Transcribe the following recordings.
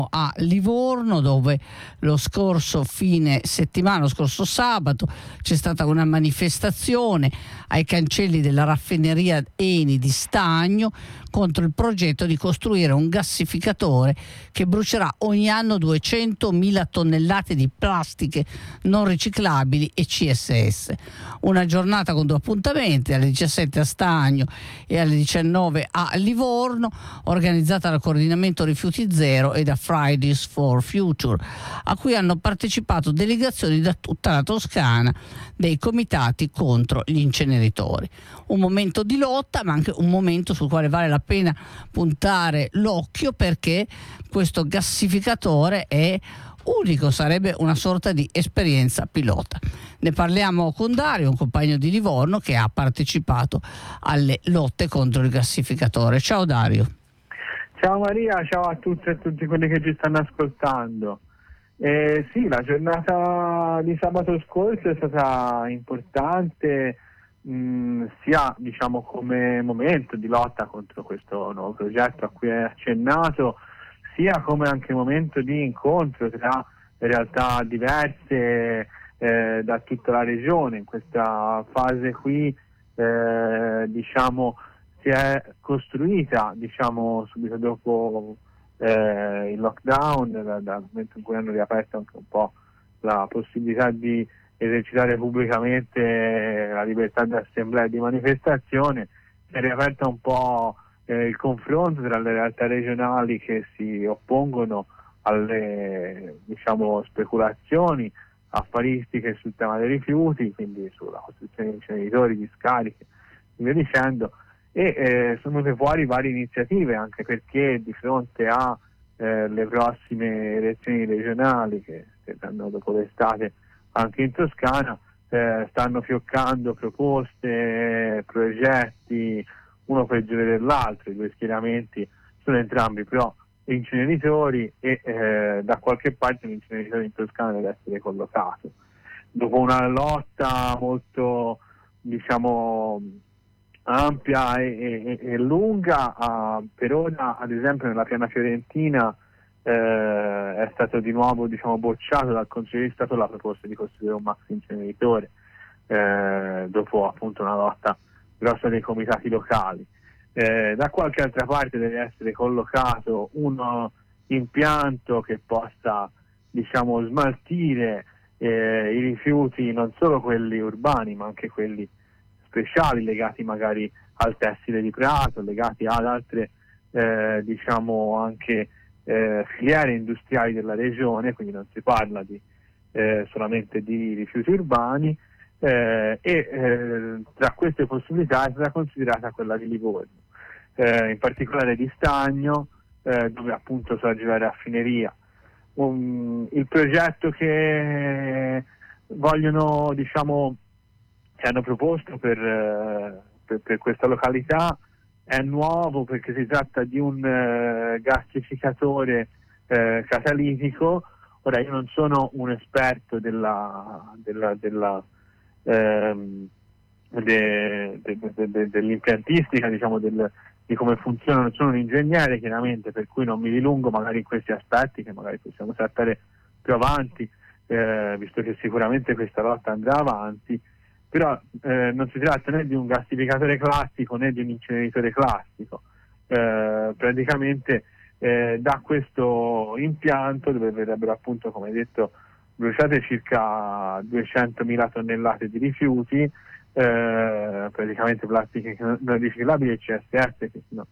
a Livorno, dove lo scorso sabato, c'è stata una manifestazione ai cancelli della raffineria Eni di Stagno contro il progetto di costruire un gassificatore che brucerà ogni anno 200.000 tonnellate di plastiche non riciclabili e CSS. Una giornata con 2 appuntamenti, alle 17 a Stagno e alle 19 a Livorno, organizzata dal Coordinamento Rifiuti Zero e da Fridays for Future, a cui hanno partecipato delegazioni da tutta la Toscana dei comitati contro gli inceneritori. Un momento di lotta, ma anche un momento sul quale vale la pena puntare l'occhio, perché questo gassificatore è unico, sarebbe una sorta di esperienza pilota. Ne parliamo con Dario, un compagno di Livorno che ha partecipato alle lotte contro il gassificatore. Ciao Dario. Ciao Maria, ciao a tutte e tutti quelli che ci stanno ascoltando. Sì, la giornata di sabato scorso è stata importante, sia diciamo come momento di lotta contro questo nuovo progetto a cui hai accennato, sia come anche momento di incontro tra realtà diverse da tutta la regione. In questa fase qui diciamo si è costruita, diciamo, subito dopo il lockdown, dal momento in cui hanno riaperto anche un po' la possibilità di esercitare pubblicamente la libertà di assemblea e di manifestazione, si è riaperta un po' il confronto tra le realtà regionali che si oppongono alle, diciamo, speculazioni affaristiche sul tema dei rifiuti, quindi sulla costruzione di inceneritori, di scariche, e via dicendo. E sono venute fuori varie iniziative, anche perché di fronte a le prossime elezioni regionali che saranno dopo l'estate anche in Toscana, stanno fioccando proposte, progetti, uno peggiore dell'altro. I 2 schieramenti sono entrambi però inceneritori e da qualche parte un inceneritore in Toscana deve essere collocato. Dopo una lotta molto, diciamo, ampia e lunga, per ora ad esempio nella piana fiorentina è stato di nuovo, diciamo, bocciato dal Consiglio di Stato la proposta di costruire un maxi inceneritore, dopo appunto una lotta grossa dei comitati locali. Da qualche altra parte deve essere collocato un impianto che possa, diciamo, smaltire i rifiuti, non solo quelli urbani ma anche quelli speciali legati magari al tessile di Prato, legati ad altre diciamo anche filiere industriali della regione, quindi non si parla di solamente di rifiuti urbani, e tra queste possibilità è stata considerata quella di Livorno, in particolare di Stagno, dove appunto sorge la raffineria. Il progetto che vogliono, diciamo, che hanno proposto per questa località è nuovo, perché si tratta di un gassificatore catalitico. Ora, io non sono un esperto dell'impiantistica, diciamo, di come funzionano, non sono un ingegnere chiaramente, per cui non mi dilungo magari in questi aspetti che magari possiamo trattare più avanti, visto che sicuramente questa lotta andrà avanti. Però non si tratta né di un gassificatore classico né di un inceneritore classico. Praticamente da questo impianto, dove verrebbero appunto, come detto, bruciate circa 200.000 tonnellate di rifiuti, praticamente plastiche non riciclabili e CSS, che sono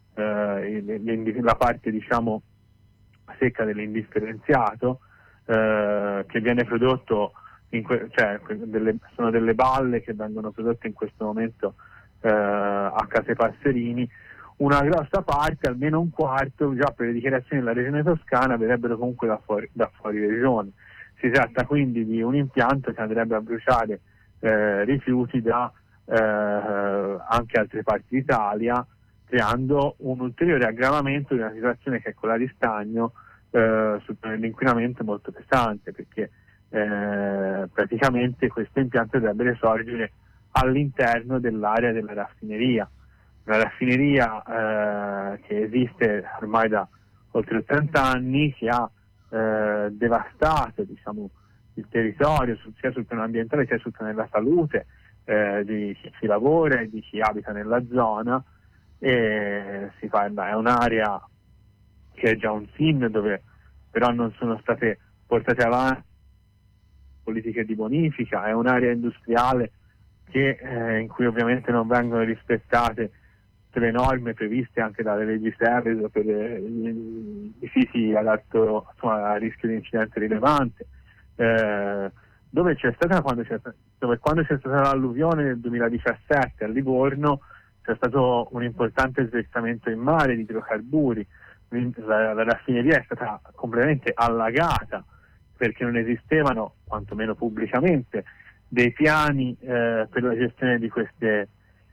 la parte, diciamo, secca dell'indifferenziato, che viene prodotto sono delle balle che vengono prodotte in questo momento a Case Passerini. Una grossa parte, almeno un quarto, già per le dichiarazioni della regione toscana, verrebbero comunque da fuori regione. Si tratta quindi di un impianto che andrebbe a bruciare rifiuti da anche altre parti d'Italia, creando un ulteriore aggravamento di una situazione che è quella di Stagno, l'inquinamento è molto pesante, perché praticamente questo impianto dovrebbe sorgere all'interno dell'area della raffineria. La raffineria che esiste ormai da oltre 80 anni, che ha devastato, diciamo, il territorio sia sul piano ambientale sia sul piano della salute di chi ci lavora e di chi abita nella zona. E si parla, è un'area che è già un SIN, dove però non sono state portate avanti politiche di bonifica, è un'area industriale in cui ovviamente non vengono rispettate tutte le norme previste anche dalle leggi Seveso per i siti ad alto, insomma, a rischio di incidente rilevante, dove quando c'è stata l'alluvione nel 2017 a Livorno c'è stato un importante sversamento in mare di idrocarburi. La raffineria è stata completamente allagata perché non esistevano, quantomeno pubblicamente, dei piani per la gestione di questi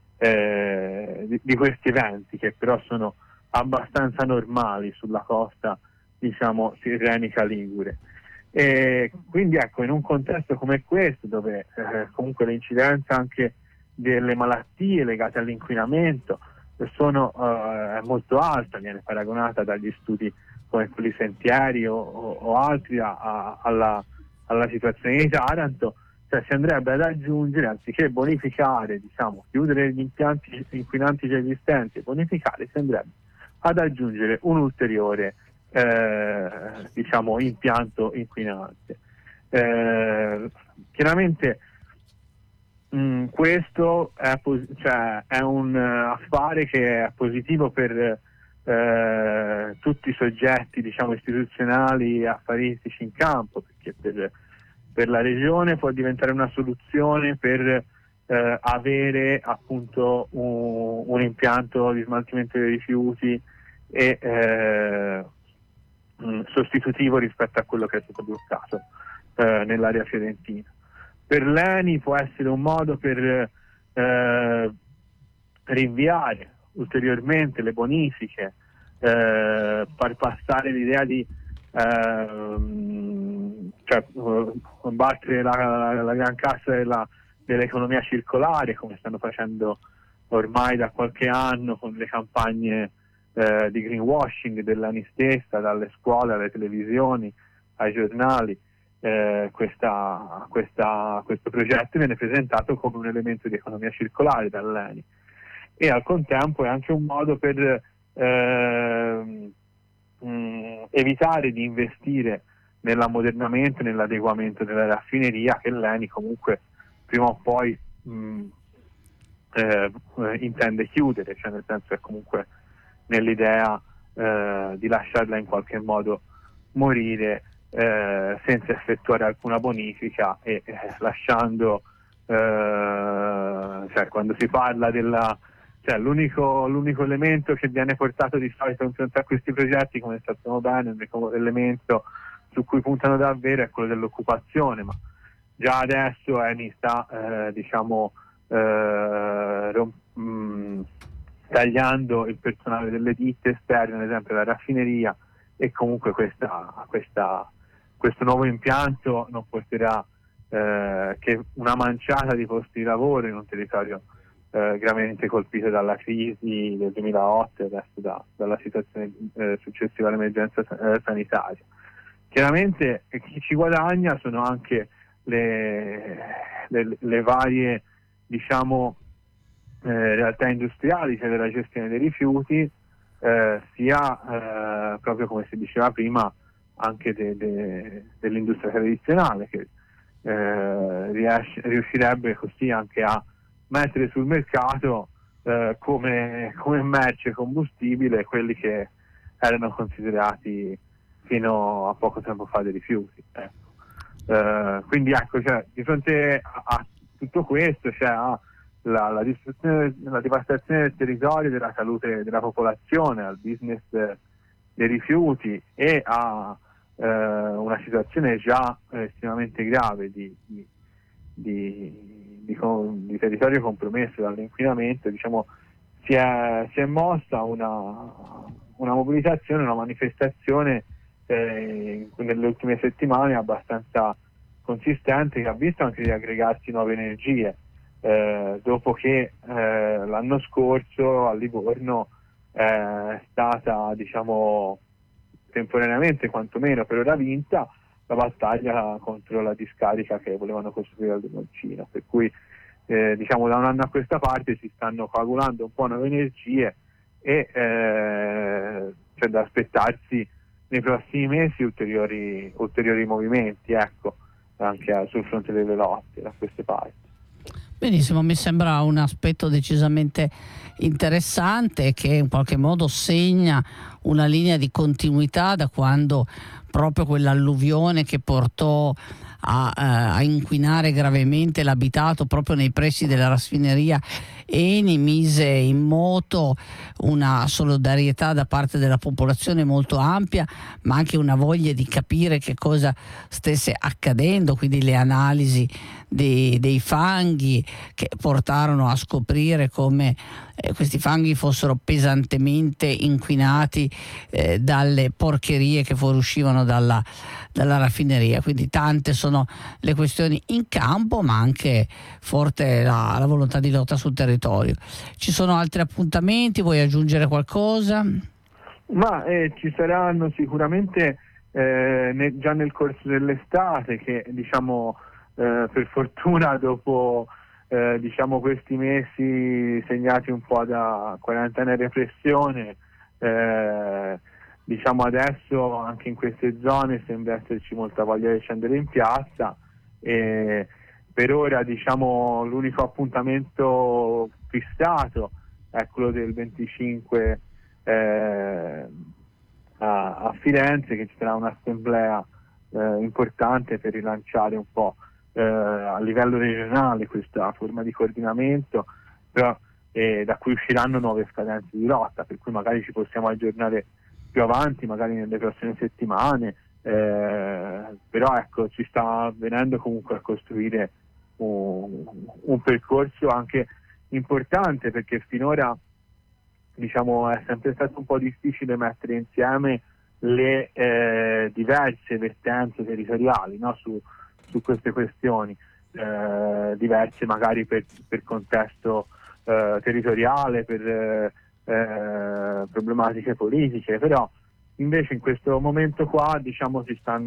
eventi, che però sono abbastanza normali sulla costa, diciamo, tirrenica ligure. E quindi ecco, in un contesto come questo, dove comunque l'incidenza anche delle malattie legate all'inquinamento è molto alta, viene paragonata dagli studi come quelli Sentieri o altri alla situazione di Taranto, cioè si andrebbe ad aggiungere, anziché bonificare, diciamo, chiudere gli impianti inquinanti già esistenti e bonificare, si andrebbe ad aggiungere un ulteriore diciamo, impianto inquinante. Chiaramente questo è un affare che è positivo per tutti i soggetti, diciamo, istituzionali e affaristici in campo, perché per la regione può diventare una soluzione per avere appunto un impianto di smaltimento dei rifiuti e sostitutivo rispetto a quello che è stato bloccato nell'area fiorentina. Per l'ENI può essere un modo per rinviare ulteriormente le bonifiche, far passare l'idea di battere la gran cassa dell'economia circolare, come stanno facendo ormai da qualche anno con le campagne di greenwashing dell'ENI stessa, dalle scuole alle televisioni ai giornali. Questo progetto viene presentato come un elemento di economia circolare dall'ENI, e al contempo è anche un modo per evitare di investire nell'ammodernamento e nell'adeguamento della raffineria, che l'ENI comunque prima o poi intende chiudere, cioè nel senso è comunque nell'idea di lasciarla in qualche modo morire senza effettuare alcuna bonifica e lasciando quando si parla l'unico elemento che viene portato di solito in fronte a questi progetti, come sappiamo bene, l'elemento su cui puntano davvero è quello dell'occupazione, ma già adesso Eni sta tagliando il personale delle ditte esterne, ad esempio la raffineria, e comunque questo nuovo impianto non porterà che una manciata di posti di lavoro in un territorio gravemente colpito dalla crisi del 2008 e adesso dalla situazione successiva all'emergenza sanitaria. Chiaramente chi ci guadagna sono anche le varie, diciamo, realtà industriali, sia della gestione dei rifiuti, sia proprio come si diceva prima anche dell'industria tradizionale, che riuscirebbe così anche a mettere sul mercato come merce combustibile quelli che erano considerati fino a poco tempo fa dei rifiuti. Quindi ecco, di fronte a tutto questo c'è la distruzione, la devastazione del territorio, della salute della popolazione, al business dei rifiuti e a una situazione già estremamente grave di territorio compromesso dall'inquinamento. Diciamo, si è mossa una mobilitazione, una manifestazione nelle ultime settimane abbastanza consistente, che ha visto anche riaggregarsi nuove energie, dopo che l'anno scorso a Livorno è stata, diciamo, temporaneamente quantomeno per ora vinta la battaglia contro la discarica che volevano costruire al Dolnoncino, per cui diciamo da un anno a questa parte si stanno coagulando un po' nuove energie e c'è da aspettarsi nei prossimi mesi ulteriori movimenti, ecco, anche sul fronte delle lotte da queste parti. Benissimo, mi sembra un aspetto decisamente interessante che in qualche modo segna una linea di continuità da quando proprio quell'alluvione che portò a inquinare gravemente l'abitato proprio nei pressi della raffineria Eni mise in moto una solidarietà da parte della popolazione molto ampia, ma anche una voglia di capire che cosa stesse accadendo, quindi le analisi dei fanghi che portarono a scoprire come questi fanghi fossero pesantemente inquinati dalle porcherie che fuoriuscivano dalla raffineria. Quindi tante sono le questioni in campo, ma anche forte la volontà di lotta sul territorio. Ci sono altri appuntamenti? Vuoi aggiungere qualcosa? Ma ci saranno sicuramente già nel corso dell'estate, che diciamo per fortuna dopo diciamo questi mesi segnati un po' da quarantena e repressione, diciamo adesso anche in queste zone sembra esserci molta voglia di scendere in piazza, e per ora diciamo l'unico appuntamento fissato è quello del 25 a Firenze, che ci sarà un'assemblea importante per rilanciare un po' a livello regionale questa forma di coordinamento, però da cui usciranno nuove scadenze di lotta, per cui magari ci possiamo aggiornare più avanti, magari nelle prossime settimane, però ecco, ci sta avvenendo comunque a costruire un percorso anche importante, perché finora diciamo è sempre stato un po' difficile mettere insieme le diverse vertenze territoriali, no? su queste questioni, diverse magari per contesto territoriale, per problematiche politiche, però invece in questo momento qua diciamo si sta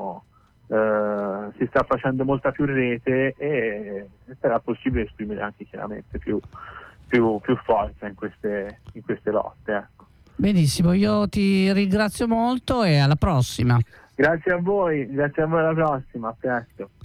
facendo molta più rete e sarà possibile esprimere anche chiaramente più forza in queste lotte, ecco. Benissimo, io ti ringrazio molto e alla prossima. Grazie a voi, alla prossima, a presto.